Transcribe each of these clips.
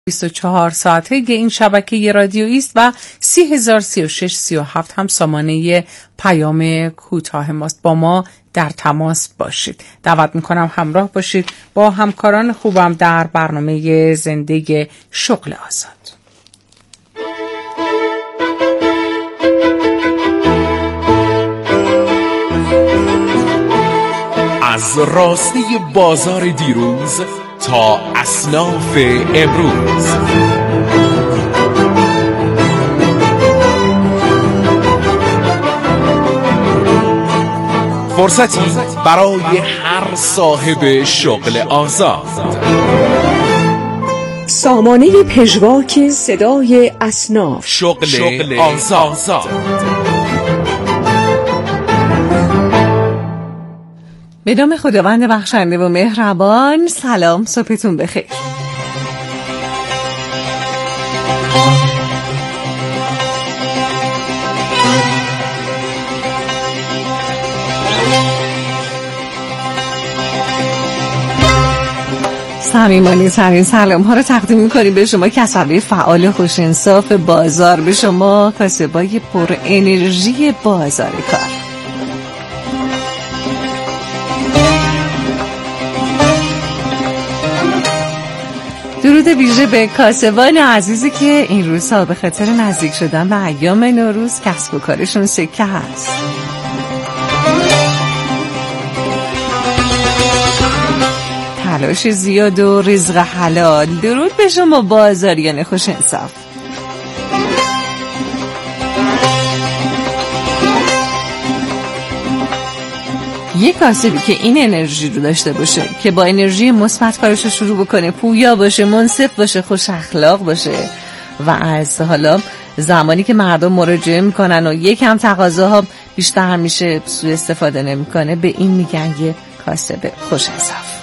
24 ساعته این شبکه رادیویی است و 303637 هم سامانه پیام کوتاه ماست. با ما در تماس باشید. دعوت میکنم همراه باشید با همکاران خوبم در برنامه زندگی شغل آزاد. از راسته بازار دیروز تا اصناف امروز، فرصتی برای هر صاحب شغل آزاد. سامانه پژواک صدای اصناف، شغل آزاد. به نام خداوند بخشنده و مهربان. سلام، صبحتون بخیر. صمیمانه ترین سلام ها رو تقدیم میکنیم به شما کسبه فعال خوش انصاف بازار، به شما کاسبای پر انرژی بازار کار. درود ویژه به کاسبان عزیزی که این روزها به خاطر نزدیک شدن به ایام نوروز کسب و کارشون سکه هست. تلاش زیاد و رزق حلال. درود به شما بازاریان خوش انصاف. یک کاسبی که این انرژی رو داشته باشه که با انرژی مثبت کارش رو شروع بکنه، پویا باشه، منصف باشه، خوش اخلاق باشه و از حالا زمانی که مردم مراجعه میکنن و یکم تقاضاها بیشتر میشه سوء استفاده نمیکنه، به این میگن یه کاسب خوش انصاف.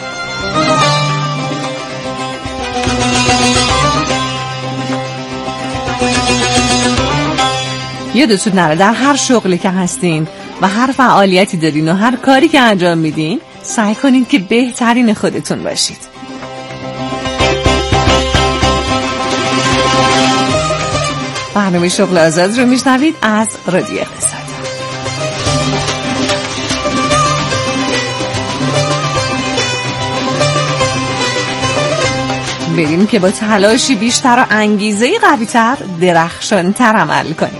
یادتون نره در هر شغلی که هستین و هر فعالیتی دارین و هر کاری که انجام میدین، سعی کنین که بهترین خودتون باشید. برنامه شغل آزاد رو میشنوید از رادیو اقتصاد. بریم که با تلاشی بیشتر و انگیزه قوی‌تر درخشان‌تر عمل کنیم.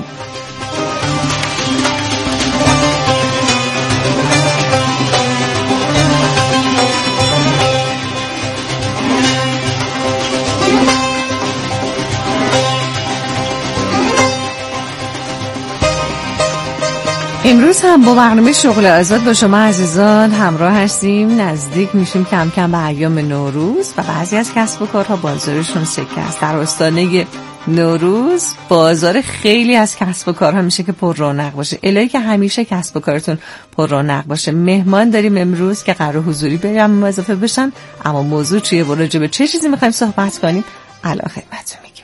امروز هم با برنامه شغل آزاد با شما عزیزان همراه هستیم. نزدیک میشیم کم کم به ایام نوروز و بعضی از کسب و کارها بازارشون سکه است. در آستانه نوروز بازار خیلی از کسب و کارها میشه که پر رونق باشه. الهی که همیشه کسب و کارتون پر رونق باشه. مهمان داریم امروز که قرار حضوری بریم اضافه بشن، اما موضوع چیه و راجع به چه چیزی میخوایم صحبت کنیم الان خدمتتون میگیم.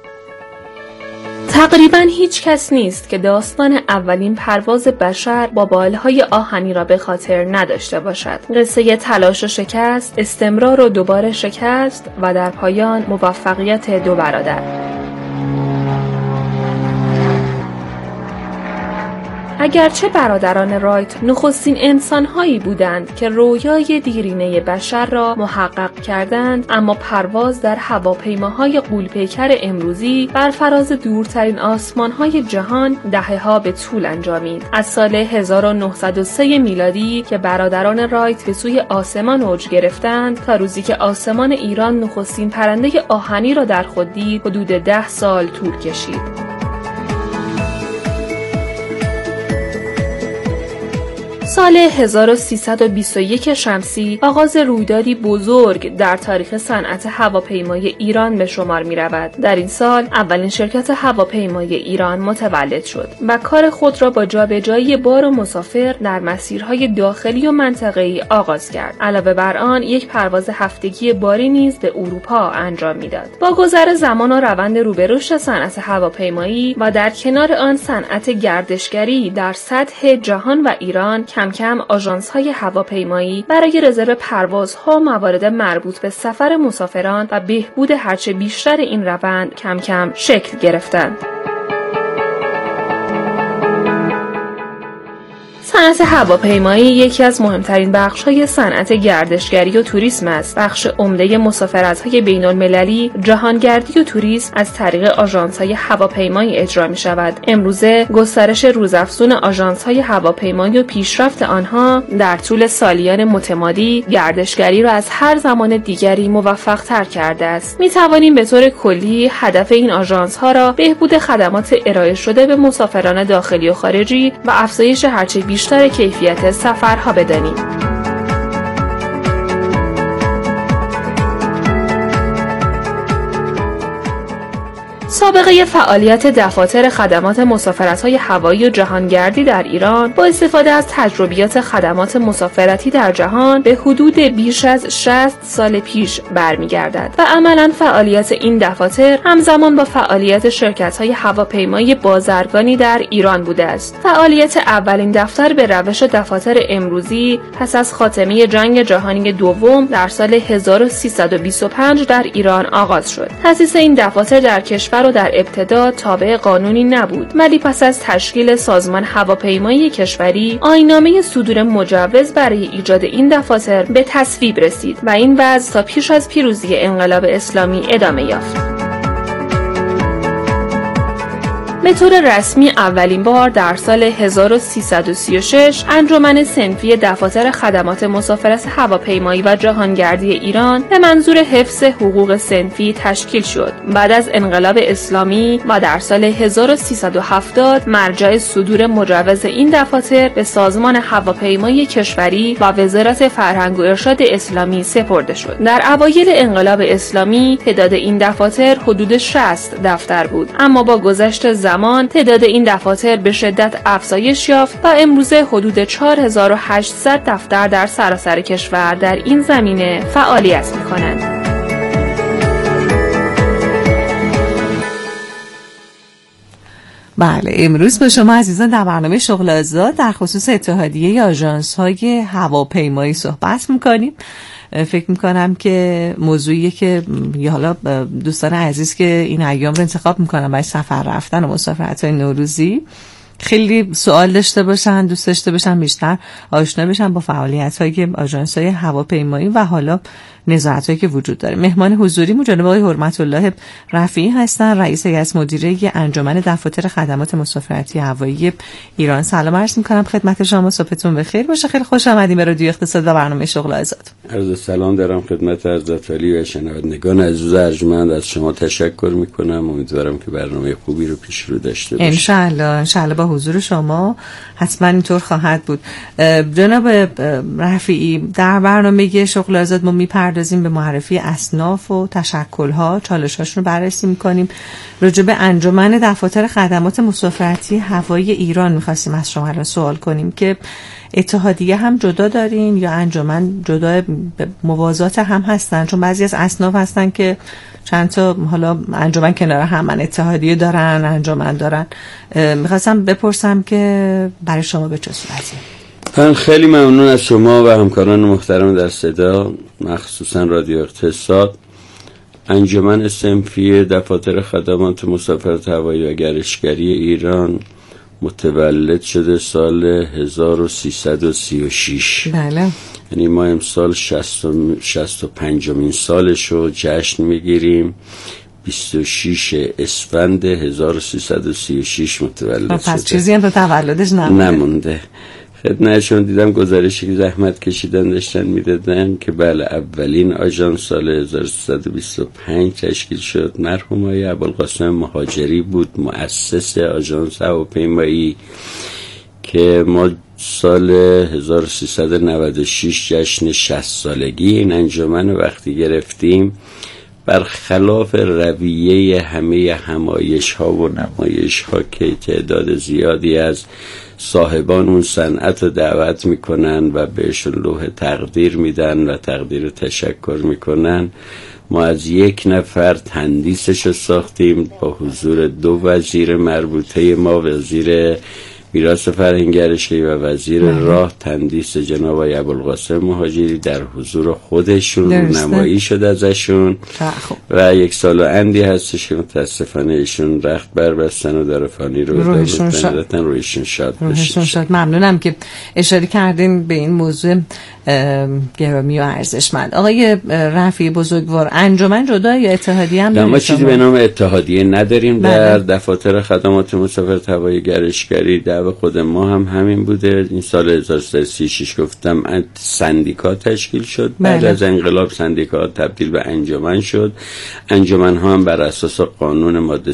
تقریباً هیچ کس نیست که داستان اولین پرواز بشر با بالهای آهنی را به خاطر نداشته باشد. قصه تلاش و شکست، استمرار و دوباره شکست و در پایان موفقیت دو برادر. اگرچه برادران رایت نخستین انسان‌هایی بودند که رویای دیرینه بشر را محقق کردند، اما پرواز در هواپیماهای غول‌پیکر امروزی بر فراز دورترین آسمان‌های جهان دهه‌ها به طول انجامید. از سال 1903 میلادی که برادران رایت به سوی آسمان اوج گرفتند تا روزی که آسمان ایران نخستین پرنده آهنی را در خود دید، حدود 10 سال طول کشید. سال 1321 شمسی آغاز رویدادی بزرگ در تاریخ صنعت هواپیمای ایران به شمار می رود. در این سال اولین شرکت هواپیمای ایران متولد شد و کار خود را با جابجایی بار و مسافر در مسیرهای داخلی و منطقه‌ای آغاز کرد. علاوه بر آن یک پرواز هفتگی باری نیز به اروپا انجام میداد. با گذر زمان و روند رو به رشد صنعت هواپیمایی و در کنار آن صنعت گردشگری در سطح جهان و ایران کم کم آژانس‌های هواپیمایی برای رزرو پروازها و موارد مربوط به سفر مسافران و بهبود هرچه بیشتر این روند کم کم شکل گرفتند. صنعت هواپیمایی یکی از مهمترین بخش‌های صنعت گردشگری و توریسم است. بخش عمده مسافرت‌های بین‌المللی، جهانگردی و توریسم از طریق آژانس‌های هواپیمایی اجرا می‌شود. امروزه گسترش روزافزون آژانس‌های هواپیمایی و پیشرفت آنها در طول سالیان متمادی گردشگری را از هر زمان دیگری موفق‌تر کرده است. می‌توانیم به طور کلی هدف این آژانس‌ها را بهبود خدمات ارائه شده به مسافران داخلی و خارجی و افزایش هرچه بیشتر کیفیت سفرها بدانیم. سابقه فعالیت دفاتر خدمات مسافرت‌های هوایی و جهانگردی در ایران با استفاده از تجربیات خدمات مسافرتی در جهان به حدود بیش از 60 سال پیش برمیگردد و عملاً فعالیت این دفاتر همزمان با فعالیت شرکت‌های هواپیمایی بازرگانی در ایران بوده است. فعالیت اولین دفتر به روش دفاتر امروزی پس از خاتمه جنگ جهانی دوم در سال 1325 در ایران آغاز شد. تأسیس این دفاتر در کشور و در ابتدا تابع قانونی نبود، ولی پس از تشکیل سازمان هواپیمایی کشوری آیین‌نامه صدور مجوز برای ایجاد این دفاتر به تصویب رسید و این وضع تا پیش از پیروزی انقلاب اسلامی ادامه یافت. به طور رسمی اولین بار در سال 1336 انجمن صنفی دفاتر خدمات مسافرت هواپیمایی و جهانگردی ایران به منظور حفظ حقوق صنفی تشکیل شد. بعد از انقلاب اسلامی و در سال 1370 مرجع صدور مجوز این دفاتر به سازمان هواپیمایی کشوری و وزارت فرهنگ و ارشاد اسلامی سپرده شد. در اوایل انقلاب اسلامی تعداد این دفاتر حدود 60 دفتر بود، اما با گذشت زمان تعداد این دفاتر به شدت افزایش یافت و امروزه حدود 4800 دفتر در سراسر کشور در این زمینه فعالیت می‌کنند. بله، امروز با شما عزیزان در برنامه شغل آزاد در خصوص اتحادیه آژانس‌های هواپیمایی صحبت می‌کنیم. فکر میکنم که موضوعیه که حالا دوستان عزیز که این ایام رو انتخاب میکنن برای سفر رفتن و مسافرت‌های نوروزی خیلی سوال داشته باشن، دوست داشته باشن بیشتر آشنا بشن با فعالیت‌های آژانس‌های هواپیمایی و حالا نظارت‌هایی که وجود داره. مهمان حضوریمون جناب آقای حرمت الله رفیعی هستن، رئیس هیئت مدیره انجمن دفاتر خدمات مسافرتی هوایی ایران. سلام عرض می‌کنم خدمت شما، صبحتون بخیر باشه. خیلی خوش آمدید به رادیو اقتصاد و برنامه شغل آزاد. عرض سلام دارم خدمت حضرت علی و شنوندگان عزیز ارجمند. از شما تشکر می‌کنم. امیدوارم که برنامه خوبی رو پیش رو داشته باشیم. ان شاءالله با حضور شما حتما اینطور خواهد بود. جناب رفیعی، در برنامه شغل آزاد ما میپردازیم به معرفی اصناف و تشکل‌ها، چالش‌هاشون رو بررسی می‌کنیم. راجع به انجمن دفاتر خدمات مسافرتی هوایی ایران می‌خواستیم از شما الان سوال کنیم که اتحادیه هم جدا دارین یا انجمن جدا موازات هم هستن؟ چون بعضی از اصناف هستن که چند تا حالا انجمن کنار هم، اتحادیه دارن، انجمن دارن. میخواستم بپرسم که برای شما به چه صورتیه؟ من خیلی ممنون از شما و همکاران محترم در صدا، مخصوصا رادیو اقتصاد. انجمن صنفی دفاتر خدمات مسافرت هوایی و گردشگری ایران متولد شده سال 1336. بله. یعنی ما امسال 65مین سالش رو جشن میگیریم. 26 اسفند 1336 متولد شده. پس چیزی هم به تولدش نمونده. خدمتشون دیدم گزارشی که زحمت کشیدن داشتن میدادن که بله اولین آژانس سال 1325 تشکیل شد. مرحوم آقای ابوالقاسم مهاجری بود مؤسس آژانس هواپیمایی که ما سال 1396 جشن 60 سالگی این انجمن وقتی گرفتیم. برخلاف رویه همه همایش ها و نمایش ها که تعداد زیادی از صاحبان اون صنعت رو دعوت میکنن و بهشون لوح تقدیر میدن و تقدیر تشکر میکنن، ما از یک نفر تندیسش رو ساختیم با حضور 2 وزیر مربوطه ما، وزیر میراث فرهنگی گردشگری و وزیر راه تندیس جناب آقای ابوالقاسم مهاجری در حضور خودشون نمایی شد ازشون و 1 سال و اندی هستش که متاسفانه ایشون رخت بربستن و در فانی رو روحشون شاد بشه. ممنونم که اشاره کردین به این موضوع گرامی و ارزشمند. آقای رفیعی بزرگوار، انجمن جدا یا اتحادیه هم ما چیزی به نام اتحادیه نداریم. در دفاتر خدمات مسافرت هوایی گردشگری دعوی خود ما هم همین بوده. این سال 1336 گفتم سندیکا تشکیل شد. بعد از انقلاب سندیکا تبدیل به انجمن شد. انجمن ها هم بر اساس قانون ماده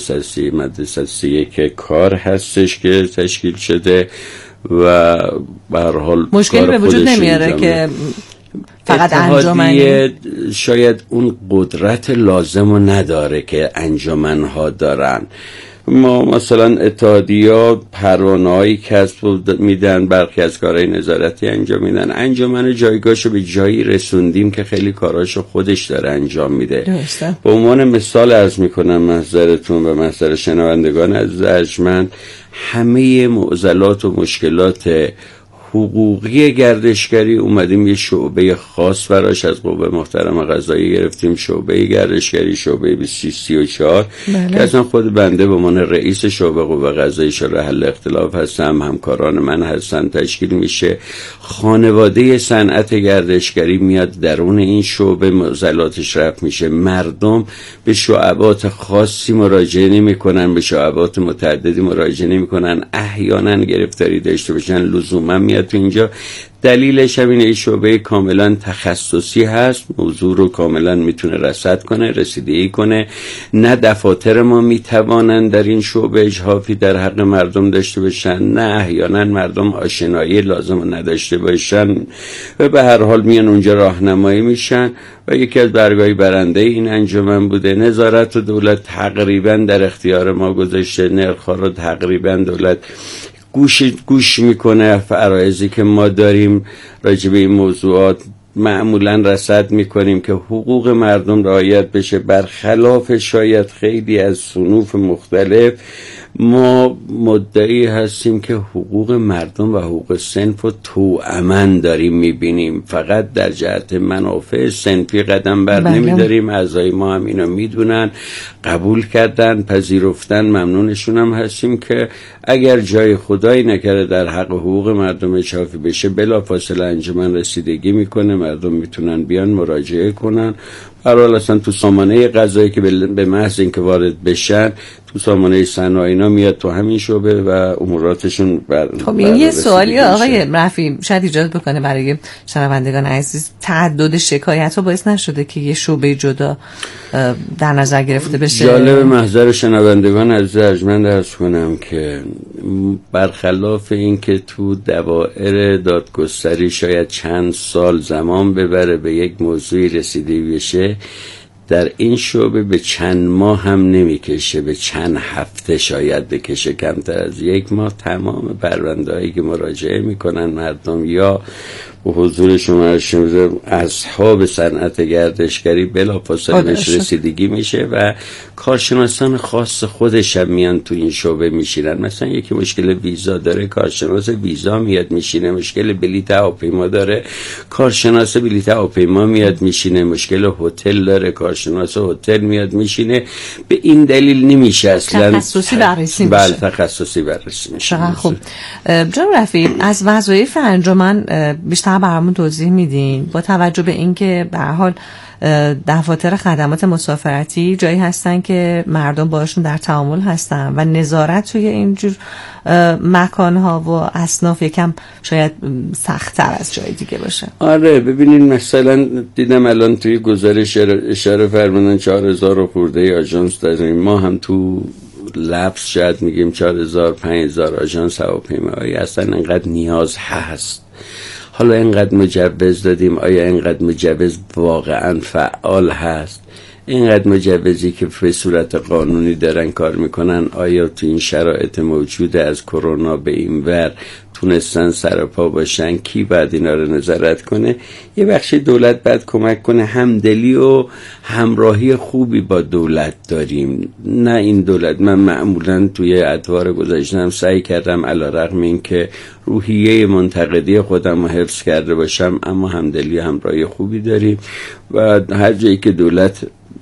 131 کار هستش که تشکیل شده و به هر حال مشکلی به وجود نمیاره که فقط انجمنی شاید اون قدرت لازم رو نداره که انجمنها دارن. ما مثلا اتحادیه‌ها پروانه‌هایی کسب میدن، برخی از کارهای نظارتی انجام میدن. انجمن جایگاهشو به جایی رسوندیم که خیلی کاراشو خودش داره انجام میده. به عنوان مثال عرض میکنم محضرتون و محضر شنوندگان عزیز ارجمند، همه معضلات و مشکلات حقوقی گردشگری اومدیم یه شعبه خاص براش از قوه محترم قضایی گرفتیم، شعبه گردشگری، شعبه 2034 که اصلا خود بنده به عنوان رئیس شعبه قوه قضایی شورای حل اختلاف هستم، همکاران من هستن، تشکیل میشه. خانواده صنعت گردشگری میاد درون این شعبه، معضلاتش رفع میشه. مردم به شعبات خاصی مراجعه نمیکنن، به شعبات متعددی مراجعه نمیکنن، احیانا گرفتاری داشته باشن لزوما میاد تو اینجا. دلیلش هم این شعبه کاملا تخصصی هست، موضوع رو کاملا میتونه رصد کنه، رسیدگی کنه. نه دفاتر ما میتوانن در این شعبه اجحافی در حق مردم داشته باشن، نه احیانا مردم آشنایی لازم نداشته باشن و به هر حال میان اونجا راهنمایی میشن. و یکی از برگاهی برنده این انجمن بوده. نظارت و دولت تقریبا در اختیار ما گذاشته، نرخ‌ها رو تقریبا دولت گوش میکنه. فرایضی که ما داریم راجع به این موضوعات معمولا رصد میکنیم که حقوق مردم رعایت بشه. برخلاف شاید خیلی از صنوف مختلف ما مدعی هستیم که حقوق مردم و حقوق صنف رو توأمن داریم میبینیم، فقط در جهت منافع صنفی قدم بر نمیداریم. اعضای ما هم اینو میدونن، قبول کردن، پذیرفتن، ممنونشون هم هستیم که اگر جای خدایی نکرده در حق حقوق مردم اجحافی بشه بلافاصله انجمن رسیدگی میکنه، مردم میتونن بیان مراجعه کنن. برحال اصلا تو سامانه قضایی که به محض اینکه وارد بشن تو سامانه صنایع اینا میاد تو همین شعبه و اموراتشون خب این یه سوالی آقای رفیعی شاید ایجاد بکنه برای شنوندگان عزیز، تعدد شکایت ها باعث نشده که یه شعبه جدا در نظر گرفته بشه؟ جالب محضر شنوندگان عزیز ارجمند عرض کنم که برخلاف این که تو دوائر دادگستری شاید چند سال زمان ببره به یک موضوعی رسیده بشه، در این شعبه به چند ماه هم نمیکشه، به چند هفته شاید بکشه، کمتر از 1 ماه تمام پرونده‌هایی که مراجعه میکنن مردم یا به حضور شما اصحاب صنعت گردشگری بلافاصله بهش رسیدگی میشه و کارشناسان خاص خودش هم میان تو این شعبه میشینن. مثلا یکی مشکل ویزا داره، کارشناس ویزا میاد میشینه. مشکل بلیط هواپیما داره، کارشناس بلیط هواپیما میاد میشینه. مشکل هتل داره، کارشناس هتل میاد میشینه. به این دلیل نمیشه اصلا تخصصی بررسی میشه. بله تخصصی بررسی میشه. خب جناب رفیعی، از وظایف انجمن بیشتر برامون توضیح میدین با توجه به اینکه به هر حال دفاتر خدمات مسافرتی جایی هستن که مردم باشون در تعامل هستن و نظارت توی اینجور مکانها و اصناف یکم شاید سخت‌تر از جای دیگه باشه. آره ببینین مثلا دیدم الان توی گزارش اشاره فرمودن 4000 خورده آژانس داریم. ما هم تو لفظ شاید میگیم 4000 5000 آژانس هواپیمایی اصلا انقدر نیاز هست. حالا اینقدر مجوز دادیم، آیا اینقدر مجوز واقعا فعال هست؟ اینقدر مجوزی که به صورت قانونی دارن کار میکنن، آیا تو این شرایط موجود از کرونا به این ور تونستن سرپا باشن؟ کی باید اینا رو نظارت کنه؟ یه بخشی دولت باید کمک کنه. همدلی و همراهی خوبی با دولت داریم، نه این دولت. من معمولا توی ادوار گذاشتم سعی کردم علیرغم این که روحیه منتقدی خودم رو حفظ کرده باشم، اما همدلی همراهی خوبی داریم و هر جایی که دولت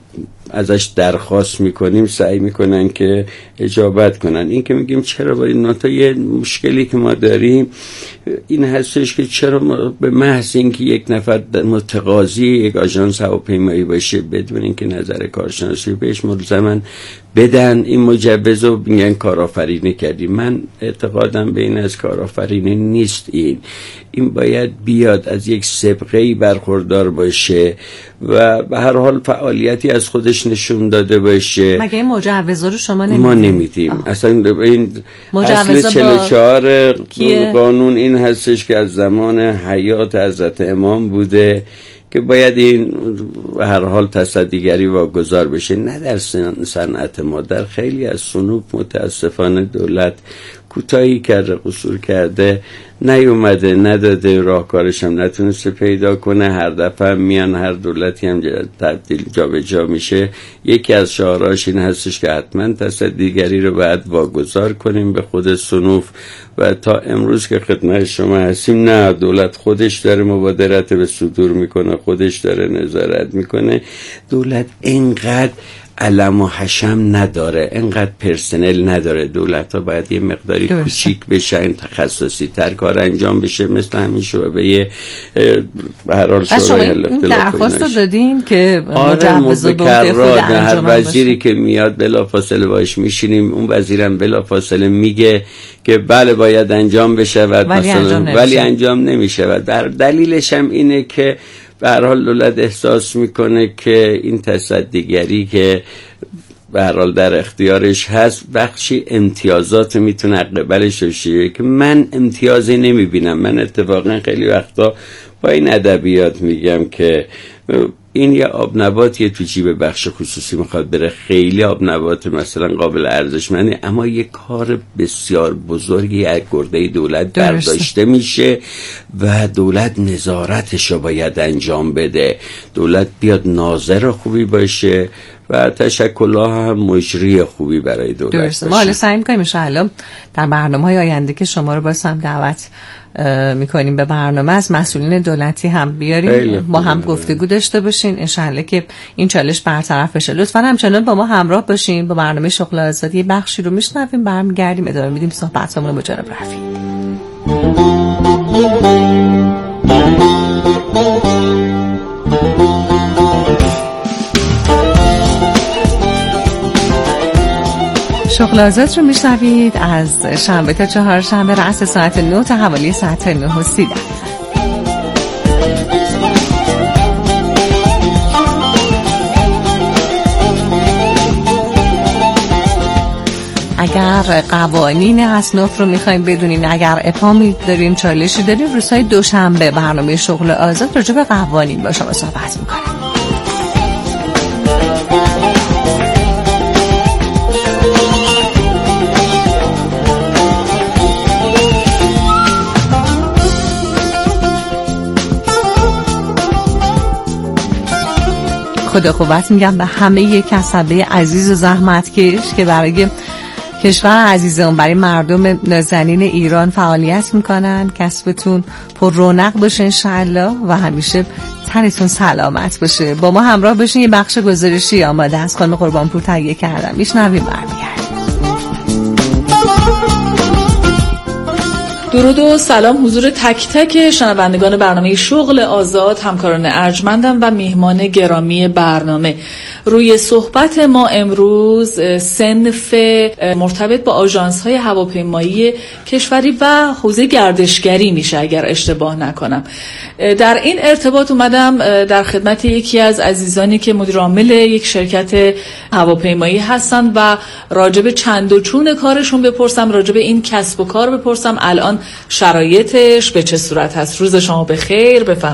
ازش درخواست میکنیم سعی میکنن که اجابت کنن. این که میگیم چرا باید ناتا، یه مشکلی که ما داریم این هستش که چرا ما به محض اینکه یک نفر متقاضی یک آژانس هواپیمایی باشه بدون اینکه نظر کارشناسی بهش ملزمن بدن این مجوز رو، میگن کارآفرینی کردیم. من اعتقادم به این از کارآفرینی نیست. این باید بیاد از یک سابقه‌ای برخوردار باشه و به هر حال فعالیتی از خودش نشون داده باشه. مگه این مجوز رو شما نمیدید؟ ما نمیدیم. اصلا این اصل 44 قانون این هستش که از زمان حیات حضرت امام بوده که باید این هر حال تصدیگری واگذار بشه، نه در صنعت ما. در خیلی از صنوف متاسفانه دولت کوتاهی کرده، قصور کرده، نیومده، نداده، راهکارش هم نتونسته پیدا کنه. هر دفعه میان، هر دولتی هم تبدیل جابجا میشه. یکی از شعاراش این هستش که حتما تصدیگری رو باید واگذار کنیم به خود صنوف و تا امروز که خدمت شما هستیم نه، دولت خودش داره مبادرت به صدور میکنه، خودش داره نظارت میکنه. دولت اینقدر علم و حشم نداره، اینقدر پرسنل نداره. دولت ها باید یه مقداری کوچیک بشن، تخصصی تر کار انجام بشه، مثل همین شعبه هر حال شورای اختلاف درخواست رو دادیم که مجوز به هر وزیری که میاد بلافاصله باش میشینیم، اون وزیرم بلافاصله میگه که بله باید انجام بشه ولی انجام نمیشه و در دلیلش هم اینه که به هر حال دولت احساس میکنه که این تصدیگری که به هر حال در اختیارش هست بخشی امتیازات میتونه قبلش بشه که من امتیازی نمیبینم. من اتفاقا خیلی وقتا با این ادبیات میگم که این یه آب نباتیه تو جیب بخش خصوصی میخواد بره، خیلی آب نبات مثلا قابل ارزشمنده، اما یه کار بسیار بزرگی از گرده دولت برداشته میشه و دولت نظارتش رو باید انجام بده. دولت بیاد ناظر خوبی باشه و تشکل‌ها هم مجری خوبی برای دولت باشه. ما حالا سعی می‌کنیم ان شاءالله در برنامه‌های آینده که شما رو باز هم دعوت میکنیم به برنامه از مسئولین دولتی هم بیاریم، ما هم گفتگو داشته باشین ان شاءالله که این چالش برطرف بشه. لطفاً همچنان با ما همراه باشین. با برنامه شغل آزادی بخشی رو میشنویم، برمیگردیم ادامه میدیم صحبتامون رو با جناب رفیع. شغل آزاد رو میشنوید از شنبه تا چهارشنبه رأس ساعت 9 تا حوالی ساعت 9:30. اگر قوانین اصناف رو میخوایم بدونین، اگر اپامی دارین، چالشی دارین، روزهای دوشنبه برنامه شغل آزاد راجع به قوانین با شما صحبت میکنم. خدا قوت میگم به همه کسبه عزیز و زحمتکش که برای کشور عزیزمون، برای مردم نازنین ایران فعالیت میکنن. کسبتون پر رونق باشه انشالله و همیشه تنتون سلامت باشه. با ما همراه باشین. یه بخش گزارشی آماده از خانم قربانپور تهیه کردم، میشنویم برمیگردیم. درود و سلام حضور تک تک شنوندگان برنامه شغل آزاد، همکاران ارجمندم و میهمان گرامی برنامه. روی صحبت ما امروز صنف مرتبط با آژانس‌های هواپیمایی کشوری و حوزه گردشگری میشه اگر اشتباه نکنم. در این ارتباط اومدم در خدمت یکی از عزیزانی که مدیر عامل یک شرکت هواپیمایی هستن و راجب چند و چون کارشون بپرسم، راجب این کسب و کار بپرسم، الان شرایطش به چه صورت هست. روز شما بخیر، بفرمایید.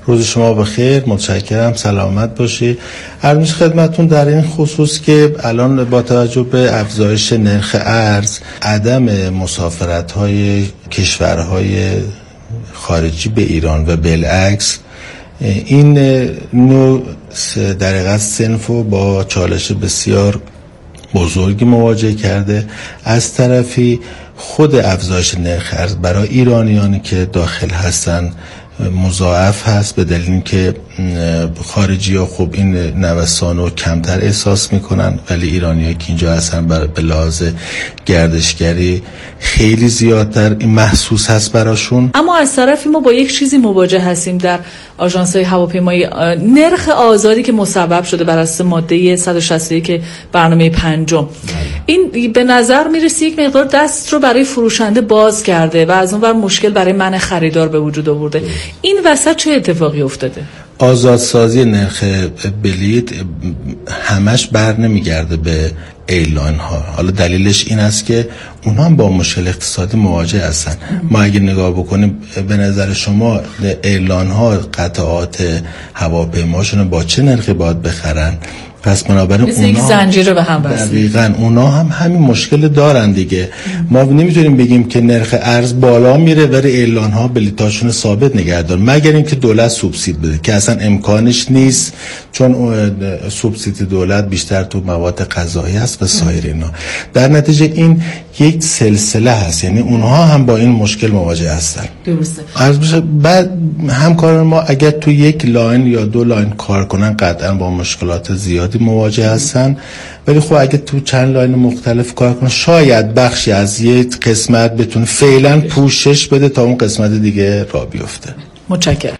روز شما بخیر، متشکرم، سلامت باشی. عرض خدمتتون در این خصوص که الان با توجه به افزایش نرخ ارز، عدم مسافرت‌های کشورهای خارجی به ایران و بالعکس، این نوع در حقیقت صنفو با چالش بسیار بزرگی مواجه کرده. از طرفی خود افزایش نرخ ارز برای ایرانیانی که داخل هستن مضاعف هست، به دلیل که خارجی ها خب این نوسان رو کمتر احساس میکنن، ولی ایرانی ها که اینجا هستن به لحاظ گردشگری خیلی زیادتر این محسوس هست براشون. اما از طرفی ما با یک چیزی مواجه هستیم در آژانس های هواپیمایی، نرخ آزادی که مسبب شده بر اساس ماده 161 برنامه 5. این به نظر میرسه یک مقدار دست رو برای فروشنده باز کرده و از اون ور مشکل برای من خریدار به وجود آورده. این وسط چه اتفاقی افتاده؟ آزادسازی نرخ بلیط همش بر نمیگرده به ایرلاین ها. حالا دلیلش این است که اونها هم با مشکل اقتصادی مواجه هستن. ما اگه نگاه بکنیم به نظر شما ایرلاین ها قطعات هواپیماشون با چه نرخی باید بخرن؟ پس بنابراین اونا زنجیر رو به هم بستن. دقیقاً اونا هم همین مشکل دارن دیگه. ما نمیتونیم بگیم که نرخ ارز بالا میره ولی ایرلاین ها بلیطاشون ثابت نگه دارن، مگر اینکه دولت سوبسید بده که اصلا امکانش نیست، چون سوبسید دولت بیشتر تو مواد غذایی است و سایر اینا. در نتیجه این یک سلسله هست، یعنی اونها هم با این مشکل مواجه هستن. درسته. بعد همکاران ما اگر تو یک لاین یا دو لاین کار کنن قطعا با مشکلات زیادی مواجه هستن، ولی خب اگه تو چند لاین مختلف کار کنن شاید بخشی از یک قسمت بتونه فعلا پوشش بده تا اون قسمت دیگه راه بیفته. متشکرم.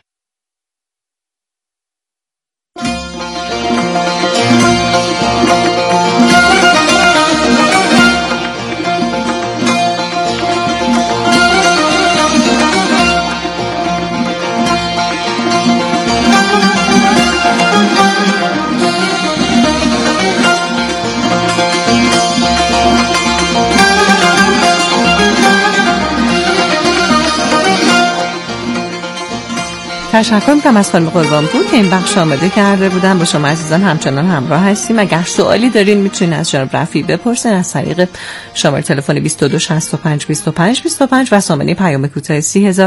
تشکر میکنم از خانم قربانپور که این بخش آماده کرده بودن. با شما عزیزان همچنان همراه هستیم. اگر سوالی دارین میتونین از جناب رفیع بپرسین از طریق شماره تلفن 2265252525 و سامانه پیام کوتاه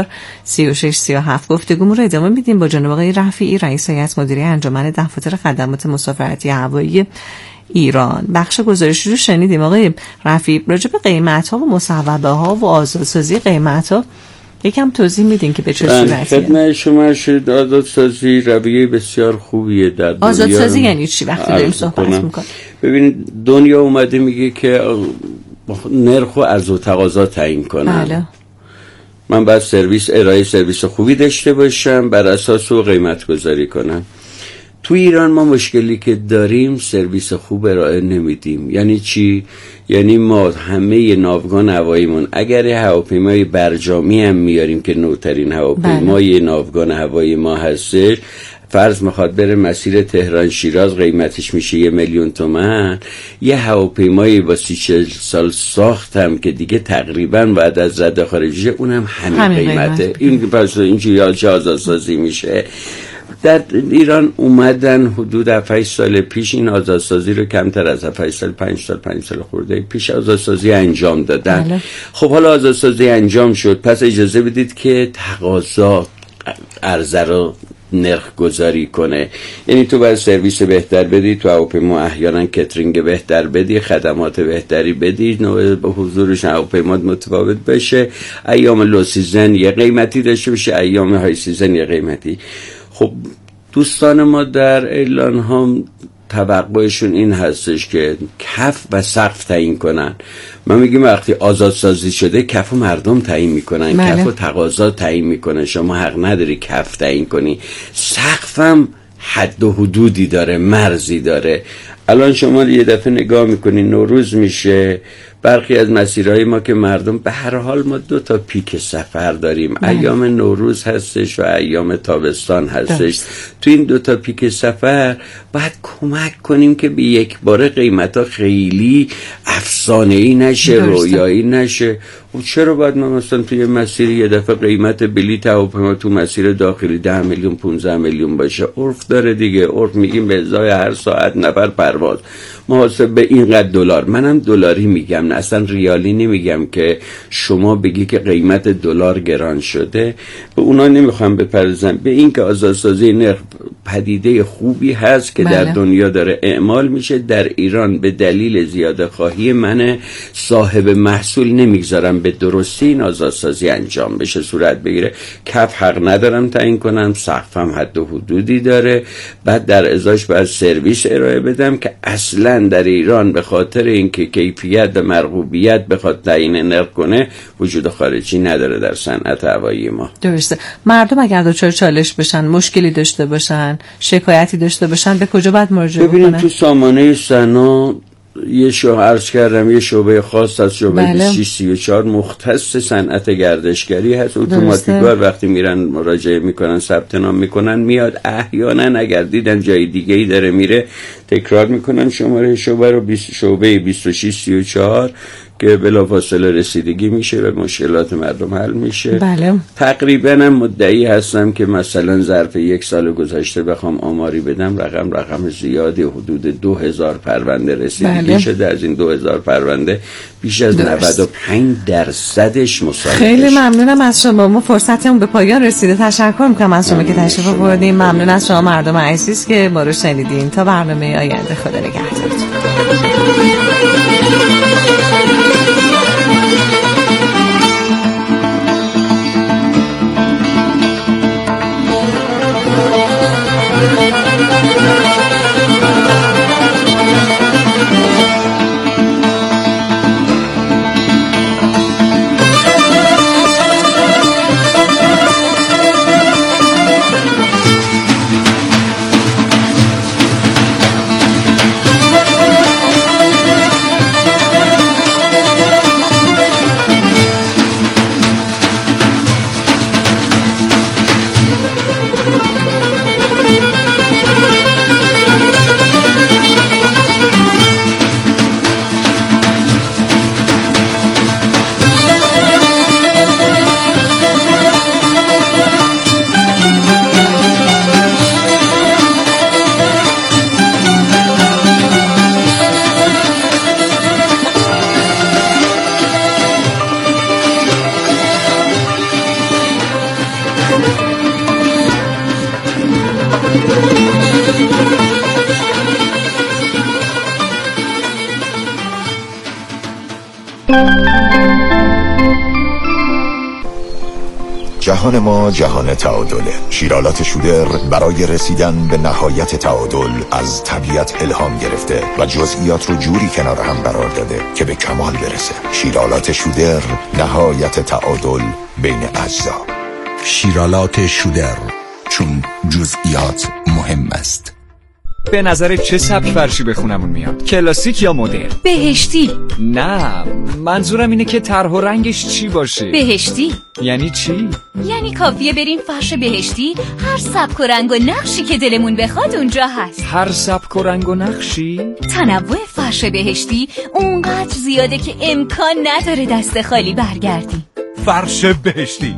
303637. گفتگومون رو ادامه میدیم با جناب آقای رفیعی، رئیس هیئت مدیره انجمن دفاتر خدمات مسافرتی هوایی ایران. بخش گزارشی رو شنیدیم آقای رفیع. راجع به قیمت‌ها و مصوبه ها و آزادسازی قیمت‌ها یکم توضیح میدین که به چه صورتیه؟ خدمت شما شد. آزادسازی رویه بسیار خوبیه در دنیا. آزادسازی یعنی چی وقتی داریم صحبت میکنیم؟ ببینید دنیا اومده میگه که نرخ و عرض و تقاضا تعیین کنن. بله. من باید ارائه سرویس خوبی داشته باشم، بر اساس او قیمت گذاری کنم. تو ایران ما مشکلی که داریم سرویس خوب ارائه نمیدیم. یعنی چی؟ یعنی ما همه ناوگان هواییمون اگر هواپیمای برجامی هم میاریم که نوترین هواپیمای ناوگان هوایی ما هستش، فرض میخواد بره مسیر تهران شیراز، قیمتش میشه 1,000,000 تومان. یه هواپیمایی با 30-40 سال ساختم که دیگه تقریبا بعد از رد خارجی اونم همین قیمته. این پس اینجوری آزادسازی میشه. در ایران اومدن حدود 7 سال پیش این آزادسازی رو کمتر از 7 سال 5 سال خورده پیش آزادسازی انجام دادن. بله. خب حالا آزادسازی انجام شد، پس اجازه بدید که تقاضا عرضه رو نرخ گذاری کنه. یعنی تو باید سرویس بهتر بدی، تو هواپیما احیانا کترینگ بهتر بدی، خدمات بهتری بدی، نوع به حضورش هواپیما متفاوت بشه، ایام لو سیزن یه قیمتی داشته باشه، ایام های سیزن یه قیمتی. خب دوستان ما در ایرلان هم توقعشون این هستش که کف و سقف تعیین کنن. من میگم وقتی آزادسازی شده کف و مردم تعیین میکنن. بله. کف و تقاضا تعیین میکنن. شما حق نداری کف تعیین کنی. سقفم حد و حدودی داره، مرزی داره. الان شما یه دفعه نگاه میکنی نوروز میشه، برخی از مسیرهای ما که مردم به هر حال ما 2 تا پیک سفر داریم، ایام نوروز هستش و ایام تابستان هستش. تو این 2 تا پیک سفر باید کمک کنیم که به یک باره قیمتا خیلی افسانه‌ای نشه، رویایی نشه. و چرا باید ما مثلا توی مسیر یه دفعه قیمت بلیط هواپیما تو مسیر داخلی 10 میلیون 15 میلیون باشه؟ عرف داره دیگه. عرف میگیم به ازای هر ساعت نفر پرواز محاسب به اینقدر دلار. منم دلاری میگم، نه اصلا ریالی نمیگم که شما بگی که قیمت دلار گران شده. به اونا نمیخوام بپردازم. به این که آزادسازی نرخ پدیده خوبی هست که در دنیا داره اعمال میشه، در ایران به دلیل زیاده خواهی من صاحب محصول نمیگذارم به درستی این آزادسازی انجام بشه، صورت بگیره. کف حق ندارم تعیین کنم، سقفم حد و حدودی داره، بعد در ازاش باید سرویس ارائه بدم که اصلا در ایران به خاطر اینکه کیفیت و مرغوبیت بخواد تعیین نرخ کنه وجود خارجی نداره در صنعت هوایی ما. درسته. مردم اگر دچار چالش بشن، مشکلی داشته باشن، شکایتی داشته باشن، به کجا باید مراجعه کنن؟ ببینید تو سامانه سنا عرض کردم یه شعبه خاص از شعبه 2634 مختص صنعت گردشگری هست. اتوماتیکوار وقتی میرن مراجعه میکنن، ثبت نام میکنن، میاد. احیانا اگر دیدن جای دیگه ای داره میره، تکرار میکنن شماره شعبه رو، شعبه 2634 که بلافاصله رسیدگی میشه و مشکلات مردم حل میشه. بله. تقریبا هم مدعی هستم که مثلا ظرف 1 سال گذشته بخوام آماری بدم، رقم زیادی، حدود 2000 پرونده رسیدگی شده. از این 2000 پرونده بیش از 95% مصادره. خیلی ممنونم از شما. ما فرصتمون به پایان رسیده. تشکر میکنم از شما که تشریف آوردین. ممنون از شما مردم عزیز که ما رو شنیدین. تا برنامه آینده، خدا نگهدارتون. جهان ما جهان تعادله. شیرالات شودر برای رسیدن به نهایت تعادل از طبیعت الهام گرفته و جزئیات رو جوری کنار هم قرار داده که به کمال برسه. شیرالات شودر، نهایت تعادل بین اجزا. شیرالات شودر، چون جزئیات مهم است. به نظر چه سبک فرشی به خونمون میاد؟ کلاسیک یا مدرن؟ بهشتی. نه، منظورم اینه که طرح و رنگش چی باشه. بهشتی یعنی چی؟ یعنی کافیه بریم فرش بهشتی، هر سبک و رنگ و نقشی که دلمون بخواد اونجا هست. هر سبک و رنگ و نقشی؟ تنوع فرش بهشتی اونقدر زیاده که امکان نداره دست خالی برگردی. فرش بهشتی.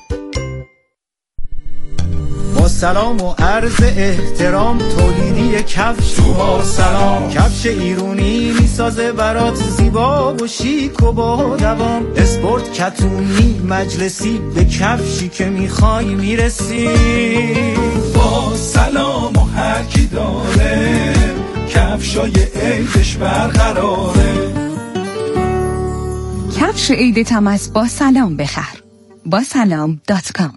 با سلام و عرض احترام، تولیدی کفش با سلام. کفش ایرونی میسازه برات زیبا و شیک و با دوام. اسپورت کتونی مجلسی، به کفشی که میخوای میرسی. با سلام و هر کی داره، کفشای عیدش برقراره. کفش عید تماس با سلام بخر. با سلام.com.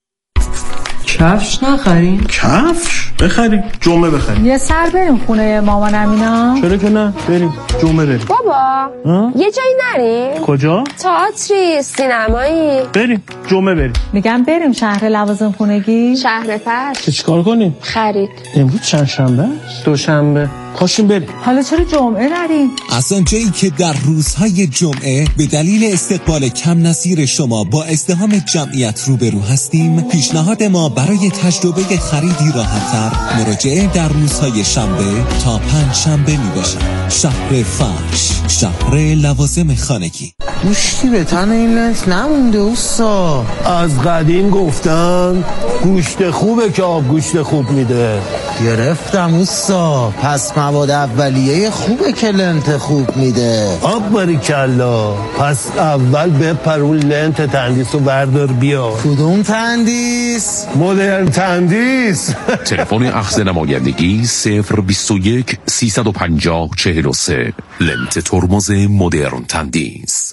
کفش نخریم؟ کفش بخریم، جمعه بخریم. یه سر بریم خونه مامانم اینا. چرا که نه؟ بریم جمعه بریم. بابا یه جایی نریم؟ کجا؟ تئاتری، سینمایی. بریم جمعه بریم. میگم بریم شهر لوازم خونگی. شهر فرش. چیکار کنیم؟ خرید. امروز چند شنبه؟ دوشنبه. پاشیم بریم. حالا چرا جمعه نریم؟ از آنجایی که در روزهای جمعه به دلیل استقبال کم نظیر شما با ازدحام جمعیت روبرو هستیم، پیشنهاد ما برای تجربه خریدی راحت‌تر مراجعه در روزهای شنبه تا پنجشنبه می باشد. شهر فرش، شهر لوازم خانگی. گوشتی به تن این لنت نمونده اوستا. از قدیم گفتن گوشت خوبه که آب گوشت خوب میده. گرفتم اوستا. پس مواد اولیه خوبه که لنت خوب میده. آب باریکلا. پس اول بپر اون لنت تندیس رو بردار بیا. کدوم تندیس؟ مدرن تندیس. تلفن اخذ نمایندگی 021 350 43. لنت ترمز مدرن تندیس.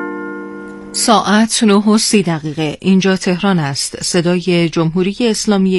ساعت 9:30. اینجا تهران است. صدای جمهوری اسلامی